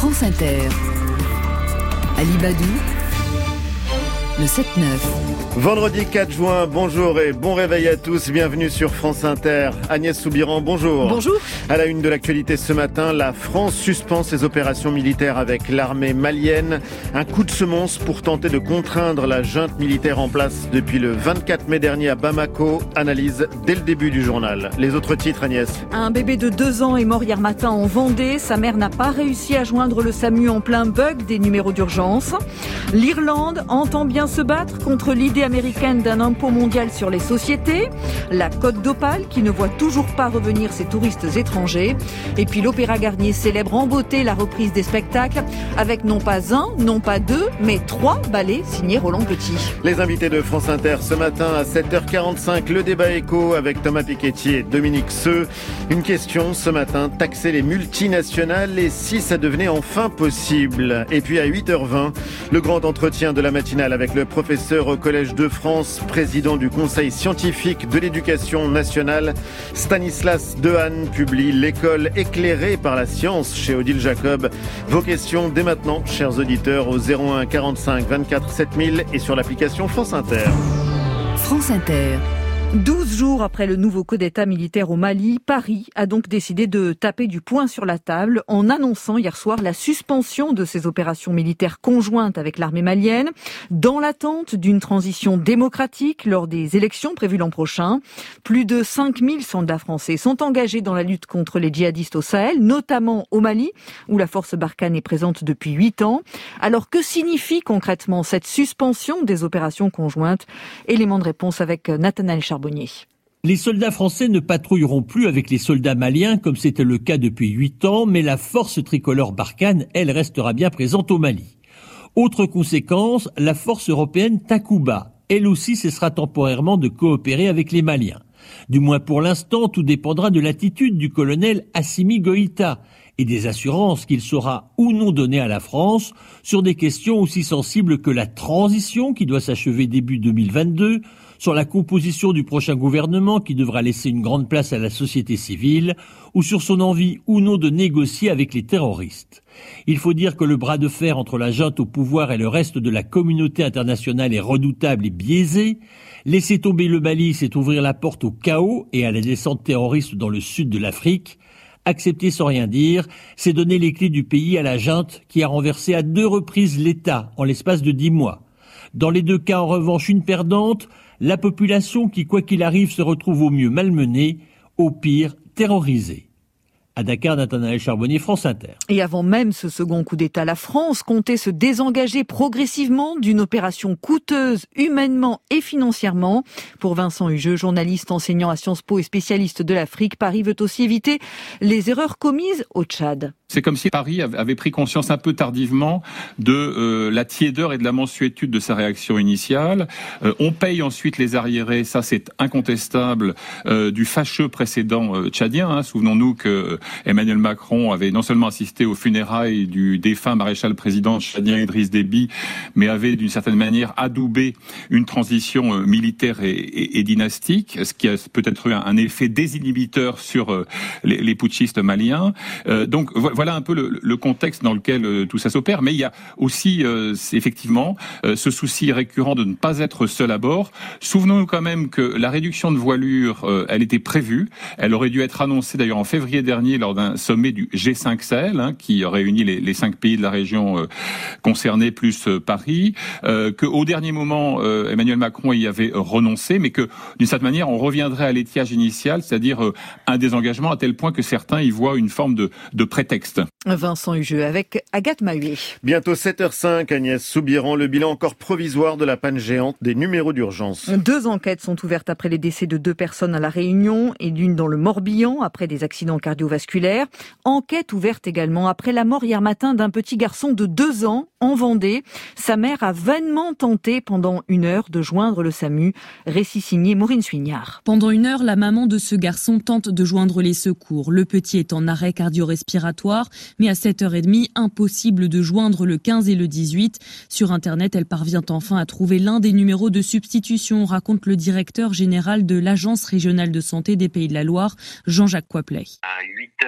France Inter. Ali Badou, le 7-9. Vendredi 4 juin, bonjour et bon réveil à tous, bienvenue sur France Inter. Agnès Soubiran, bonjour. Bonjour. À la une de l'actualité ce matin, la France suspend ses opérations militaires avec l'armée malienne. Un coup de semonce pour tenter de contraindre la junte militaire en place depuis le 24 mai dernier à Bamako. Analyse dès le début du journal. Les autres titres, Agnès. Un bébé de 2 ans est mort hier matin en Vendée. Sa mère n'a pas réussi à joindre le SAMU en plein bug des numéros d'urgence. L'Irlande entend bien se battre contre l'idée américaine d'un impôt mondial sur les sociétés, la Côte d'Opale qui ne voit toujours pas revenir ses touristes étrangers, et puis l'Opéra Garnier célèbre en beauté la reprise des spectacles avec non pas 1, non pas 2, mais 3 ballets signés Roland Petit. Les invités de France Inter ce matin à 7h45, le débat écho avec Thomas Piketty et Dominique Seux. Une question ce matin, taxer les multinationales et si ça devenait enfin possible. Et puis à 8h20, le grand entretien de la matinale avec le professeur au Collège de France, président du Conseil scientifique de l'éducation nationale. Stanislas Dehaene publie L'école éclairée par la science chez Odile Jacob. Vos questions dès maintenant, chers auditeurs, au 01 45 24 7000 et sur l'application France Inter. France Inter. 12 jours après le nouveau coup d'État militaire au Mali, Paris a donc décidé de taper du poing sur la table en annonçant hier soir la suspension de ses opérations militaires conjointes avec l'armée malienne, dans l'attente d'une transition démocratique lors des élections prévues l'an prochain. Plus de 5000 soldats français sont engagés dans la lutte contre les djihadistes au Sahel, notamment au Mali, où la force Barkhane est présente depuis 8 ans. Alors que signifie concrètement cette suspension des opérations conjointes ? Élément de réponse avec Nathanaël Charbonnier. Les soldats français ne patrouilleront plus avec les soldats maliens comme c'était le cas depuis 8 ans, mais la force tricolore Barkhane, elle, restera bien présente au Mali. Autre conséquence, la force européenne Takuba, elle aussi cessera temporairement de coopérer avec les Maliens. Du moins pour l'instant, tout dépendra de l'attitude du colonel Assimi Goïta et des assurances qu'il saura ou non donner à la France sur des questions aussi sensibles que la transition qui doit s'achever début 2022, sur la composition du prochain gouvernement qui devra laisser une grande place à la société civile, ou sur son envie ou non de négocier avec les terroristes. Il faut dire que le bras de fer entre la junte au pouvoir et le reste de la communauté internationale est redoutable et biaisé. Laisser tomber le Mali, c'est ouvrir la porte au chaos et à la descente terroriste dans le sud de l'Afrique. Accepter sans rien dire, c'est donner les clés du pays à la junte qui a renversé à 2 reprises l'État en l'espace de 10 mois. Dans les 2 cas, en revanche, une perdante, la population qui, quoi qu'il arrive, se retrouve au mieux malmenée, au pire terrorisée. À Dakar, Nathanaël Charbonnier, France Inter. Et avant même ce second coup d'État, la France comptait se désengager progressivement d'une opération coûteuse humainement et financièrement. Pour Vincent Hugeux, journaliste enseignant à Sciences Po et spécialiste de l'Afrique, Paris veut aussi éviter les erreurs commises au Tchad. C'est comme si Paris avait pris conscience un peu tardivement de la tiédeur et de la mansuétude de sa réaction initiale. On paye ensuite les arriérés, ça c'est incontestable, du fâcheux précédent tchadien. Souvenons-nous que Emmanuel Macron avait non seulement assisté aux funérailles du défunt maréchal président tchadien Idriss Déby, mais avait d'une certaine manière adoubé une transition militaire et dynastique, ce qui a peut-être eu un effet désinhibiteur sur les putschistes maliens. Donc voilà un peu le contexte dans lequel tout ça s'opère, mais il y a aussi effectivement ce souci récurrent de ne pas être seul à bord. Souvenons-nous quand même que la réduction de voilure, elle était prévue, elle aurait dû être annoncée d'ailleurs en février dernier lors d'un sommet du G5 Sahel, qui réunit les 5 pays de la région concernés plus Paris, qu'au dernier moment Emmanuel Macron y avait renoncé, mais que d'une certaine manière on reviendrait à l'étiage initial, c'est-à-dire un désengagement à tel point que certains y voient une forme de prétexte. Vincent Hugeux avec Agathe Mahué. Bientôt 7h05, Agnès Soubiran, le bilan encore provisoire de la panne géante des numéros d'urgence. 2 enquêtes sont ouvertes après les décès de 2 personnes à La Réunion et d'une dans le Morbihan après des accidents cardiovasculaires. Enquête ouverte également après la mort hier matin d'un petit garçon de 2 ans en Vendée. Sa mère a vainement tenté pendant 1 heure de joindre le SAMU. Récit signé Maureen Suignard. Pendant 1 heure, la maman de ce garçon tente de joindre les secours. Le petit est en arrêt cardio-respiratoire. Loire, mais à 7h30, impossible de joindre le 15 et le 18. Sur Internet, elle parvient enfin à trouver l'un des numéros de substitution, raconte le directeur général de l'Agence régionale de santé des Pays de la Loire, Jean-Jacques Coiplet. À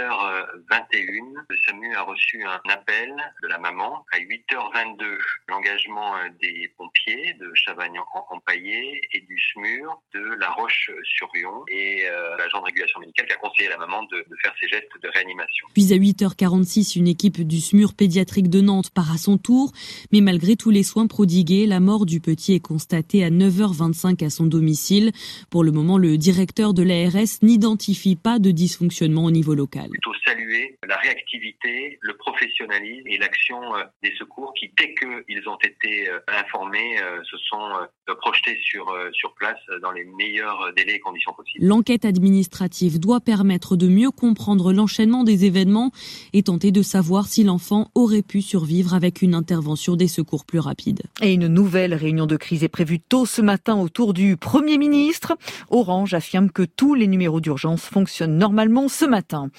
8h21, le SAMU a reçu un appel de la maman. À 8h22, l'engagement des pompiers de Chavagne-en-Paillé et du SMUR de La Roche-sur-Yon et l'agent de régulation médicale qui a conseillé à la maman de faire ses gestes de réanimation. Puis à 8h46, une équipe du SMUR pédiatrique de Nantes part à son tour, mais malgré tous les soins prodigués, la mort du petit est constatée à 9h25 à son domicile. Pour le moment, le directeur de l'ARS n'identifie pas de dysfonctionnement au niveau local. Plutôt saluer la réactivité, le professionnalisme et l'action des secours qui, dès qu'ils ont été informés, se sont projetés sur place dans les meilleurs délais et conditions possibles. L'enquête administrative doit permettre de mieux comprendre l'enchaînement des événements et tenter de savoir si l'enfant aurait pu survivre avec une intervention des secours plus rapide. Et une nouvelle réunion de crise est prévue tôt ce matin autour du Premier ministre. Orange affirme que tous les numéros d'urgence fonctionnent normalement ce matin.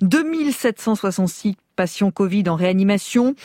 2766 patients Covid en réanimation,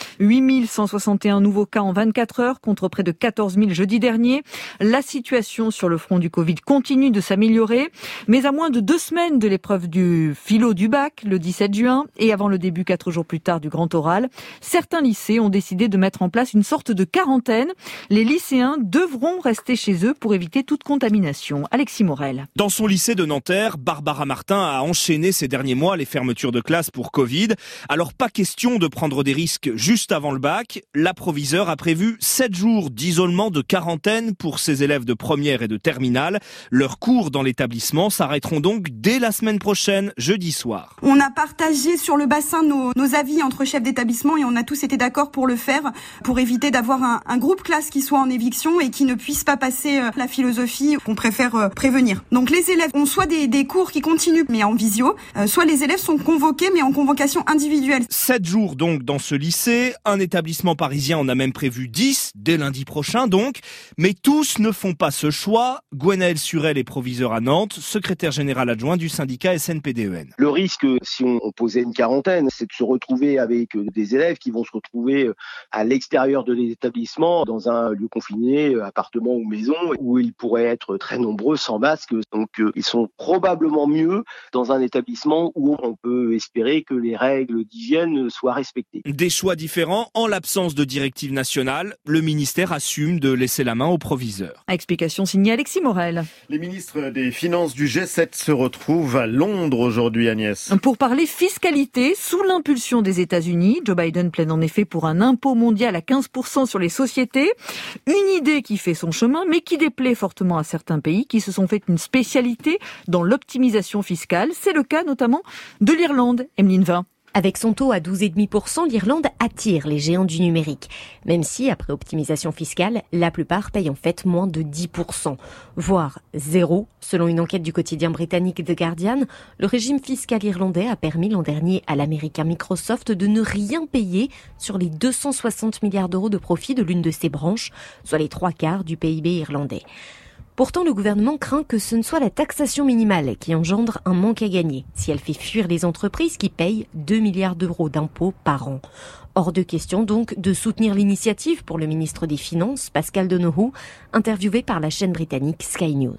8161 nouveaux cas en 24 heures contre près de 14 000 jeudi dernier. La situation sur le front du Covid continue de s'améliorer, mais à moins de 2 semaines de l'épreuve du philo du bac, le 17 juin, et avant le début 4 jours plus tard du grand oral, certains lycées ont décidé de mettre en place une sorte de quarantaine. Les lycéens devront rester chez eux pour éviter toute contamination. Alexis Morel. Dans son lycée de Nanterre, Barbara Martin a enchaîné ces derniers mois les fermetures de classe pour Covid. Alors pas question de prendre des risques juste avant le bac. L'approviseur a prévu 7 jours d'isolement de quarantaine pour ses élèves de première et de terminale. Leurs cours dans l'établissement s'arrêteront donc dès la semaine prochaine, jeudi soir. On a partagé sur le bassin nos avis entre chefs d'établissement et on a tous été d'accord pour le faire, pour éviter d'avoir un groupe classe qui soit en éviction et qui ne puisse pas passer la philosophie qu'on préfère prévenir. Donc les élèves ont soit des cours qui continuent mais en visio, soit les élèves sont convoqués mais en convocation individuelle. 7 jours donc dans ce lycée, un établissement parisien en a même prévu 10, dès lundi prochain donc, mais tous ne font pas ce choix. Gwenaël Surel est proviseur à Nantes, secrétaire général adjoint du syndicat SNPDEN. Le risque, si on posait une quarantaine, c'est de se retrouver avec des élèves qui vont se retrouver à l'extérieur de l'établissement, dans un lieu confiné, appartement ou maison, où ils pourraient être très nombreux sans masque. Donc ils sont probablement mieux dans un établissement où on peut espérer que les règles d'hygiène soient respectées. Des choix différents en l'absence de directive nationale. Le ministère assume de laisser la main aux proviseurs. Explication signée Alexis Morel. Les ministres des Finances du G7 se retrouvent à Londres aujourd'hui, Agnès. Pour parler fiscalité, sous l'impulsion des États-Unis, Joe Biden plaide en effet pour un impôt mondial à 15% sur les sociétés. Une idée qui fait son chemin, mais qui déplaît fortement à certains pays qui se sont fait une spécialité dans l'optimisation fiscale. C'est le cas notamment de l'Irlande. Emeline Vin. Avec son taux à 12,5%, l'Irlande attire les géants du numérique. Même si, après optimisation fiscale, la plupart payent en fait moins de 10%, voire 0. Selon une enquête du quotidien britannique The Guardian, le régime fiscal irlandais a permis l'an dernier à l'américain Microsoft de ne rien payer sur les 260 milliards d'euros de profit de l'une de ses branches, soit les 3/4 du PIB irlandais. Pourtant, le gouvernement craint que ce ne soit la taxation minimale qui engendre un manque à gagner, si elle fait fuir les entreprises qui payent 2 milliards d'euros d'impôts par an. Hors de question donc de soutenir l'initiative pour le ministre des Finances, Pascal Donohoe, interviewé par la chaîne britannique Sky News.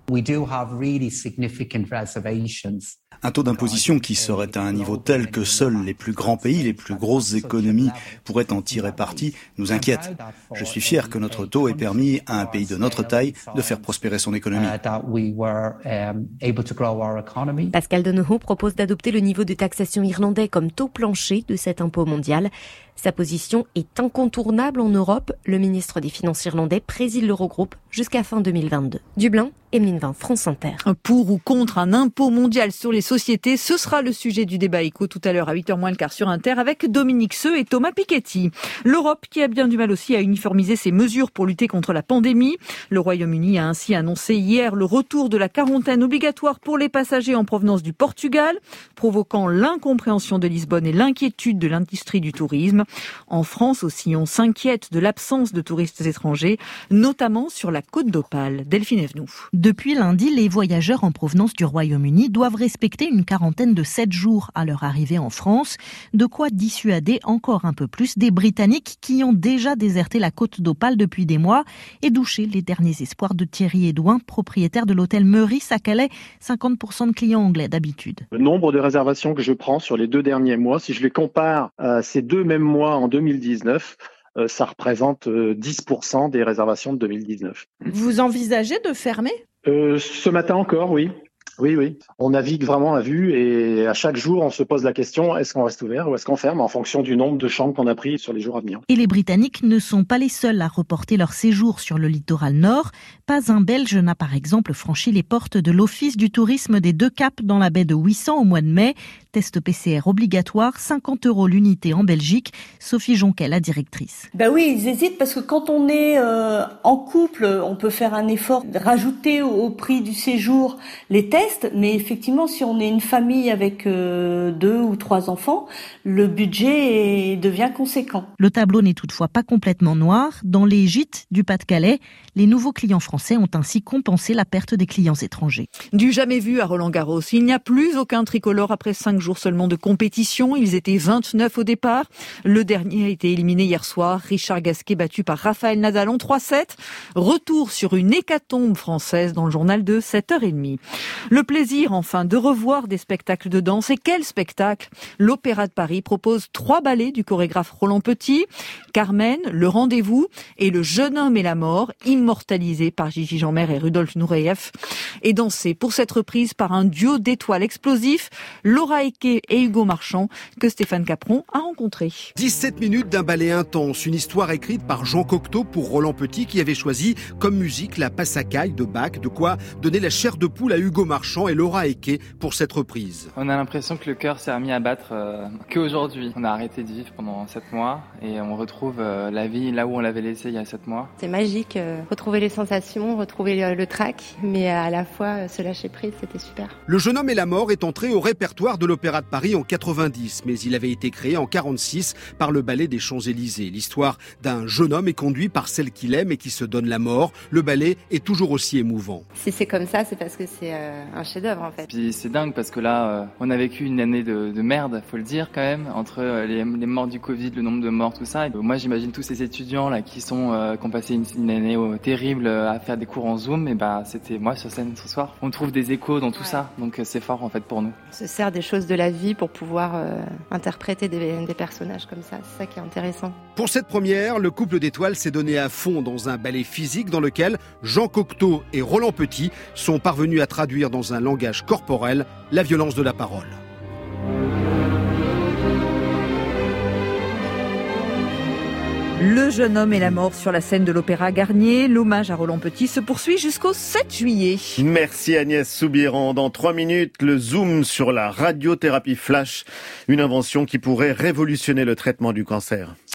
Un taux d'imposition qui serait à un niveau tel que seuls les plus grands pays, les plus grosses économies pourraient en tirer parti, nous inquiète. Je suis fier que notre taux ait permis à un pays de notre taille de faire prospérer son économie. Pascal Donohoe propose d'adopter le niveau de taxation irlandais comme taux plancher de cet impôt mondial. Sa position est incontournable en Europe. Le ministre des Finances irlandais préside l'Eurogroupe jusqu'à fin 2022. Dublin, Emeline Vin, France Inter. Pour ou contre un impôt mondial sur les sociétés, ce sera le sujet du débat éco tout à l'heure à 8h moins le quart sur Inter avec Dominique Seux et Thomas Piketty. L'Europe qui a bien du mal aussi à uniformiser ses mesures pour lutter contre la pandémie. Le Royaume-Uni a ainsi annoncé hier le retour de la quarantaine obligatoire pour les passagers en provenance du Portugal, provoquant l'incompréhension de Lisbonne et l'inquiétude de l'industrie du tourisme. En France aussi, on s'inquiète de l'absence de touristes étrangers, notamment sur la côte d'Opale. Delphine Evenou. Depuis lundi, les voyageurs en provenance du Royaume-Uni doivent respecter respecter une quarantaine de 7 jours à leur arrivée en France. De quoi dissuader encore un peu plus des Britanniques qui ont déjà déserté la côte d'Opale depuis des mois et douché les derniers espoirs de Thierry Edouin, propriétaire de l'hôtel Meurice à Calais, 50% de clients anglais d'habitude. Le nombre de réservations que je prends sur les 2 derniers mois, si je les compare à ces 2 mêmes mois en 2019, ça représente 10% des réservations de 2019. Vous envisagez de fermer ? Ce matin encore, oui. Oui. On navigue vraiment à vue et à chaque jour, on se pose la question, est-ce qu'on reste ouvert ou est-ce qu'on ferme en fonction du nombre de chambres qu'on a pris sur les jours à venir. Et les Britanniques ne sont pas les seuls à reporter leur séjour sur le littoral nord. Pas un Belge n'a par exemple franchi les portes de l'Office du tourisme des Deux Caps dans la baie de Ouessant au mois de mai. Test PCR obligatoire, 50 € l'unité en Belgique. Sophie Jonquet, la directrice. Oui, ils hésitent parce que quand on est en couple, on peut faire un effort de rajouter au prix du séjour les tests. Mais effectivement, si on est une famille avec 2 ou 3 enfants, le budget devient conséquent. Le tableau n'est toutefois pas complètement noir. Dans les gîtes du Pas-de-Calais, les nouveaux clients français ont ainsi compensé la perte des clients étrangers. Du jamais vu à Roland-Garros. Il n'y a plus aucun tricolore après 5 jours seulement de compétition. Ils étaient 29 au départ. Le dernier a été éliminé hier soir. Richard Gasquet battu par Rafael Nadal en 3-7. Retour sur une hécatombe française dans le journal de 7h30. Le plaisir, enfin, de revoir des spectacles de danse. Et quel spectacle! L'Opéra de Paris propose 3 ballets du chorégraphe Roland Petit, Carmen, Le Rendez-vous et Le Jeune Homme et la Mort, immortalisés par Gigi Jeanmaire et Rudolf Nureyev, et dansés pour cette reprise par un duo d'étoiles explosifs, Laura Eke et Hugo Marchand, que Stéphane Capron a rencontré. 17 minutes d'un ballet intense, une histoire écrite par Jean Cocteau pour Roland Petit qui avait choisi comme musique la Passacaille de Bach, de quoi donner la chair de poule à Hugo Marchand et Laura Eke pour cette reprise. On a l'impression que le cœur s'est remis à battre qu'aujourd'hui. On a arrêté de vivre pendant 7 mois et on retrouve la vie là où on l'avait laissée il y a 7 mois. C'est magique, retrouver les sensations, retrouver le trac, mais à la fois se lâcher prise, c'était super. Le Jeune Homme et la Mort est entré au répertoire de l'Opéra de Paris en 90, mais il avait été créé en 46 par le Ballet des Champs-Élysées. L'histoire d'un jeune homme est conduit par celle qu'il aime et qui se donne la mort. Le ballet est toujours aussi émouvant. Si c'est comme ça, c'est parce que c'est un chef-d'œuvre en fait. Puis c'est dingue parce que là, on a vécu une année de merde, faut le dire quand même, entre les morts du Covid, le nombre de morts, tout ça. Et moi, j'imagine tous ces étudiants là qui ont passé une année terrible à faire des cours en Zoom. Et c'était moi sur scène ce soir. On trouve des échos dans tout ça, donc c'est fort en fait pour nous. On se sert des choses de la vie pour pouvoir interpréter des personnages comme ça. C'est ça qui est intéressant. Pour cette première, le couple d'étoiles s'est donné à fond dans un ballet physique dans lequel Jean Cocteau et Roland Petit sont parvenus à traduire dans un langage corporel la violence de la parole. Le Jeune Homme et la Mort sur la scène de l'Opéra Garnier. L'hommage à Roland Petit se poursuit jusqu'au 7 juillet. Merci Agnès Soubirand. Dans 3 minutes, le zoom sur la radiothérapie flash, une invention qui pourrait révolutionner le traitement du cancer.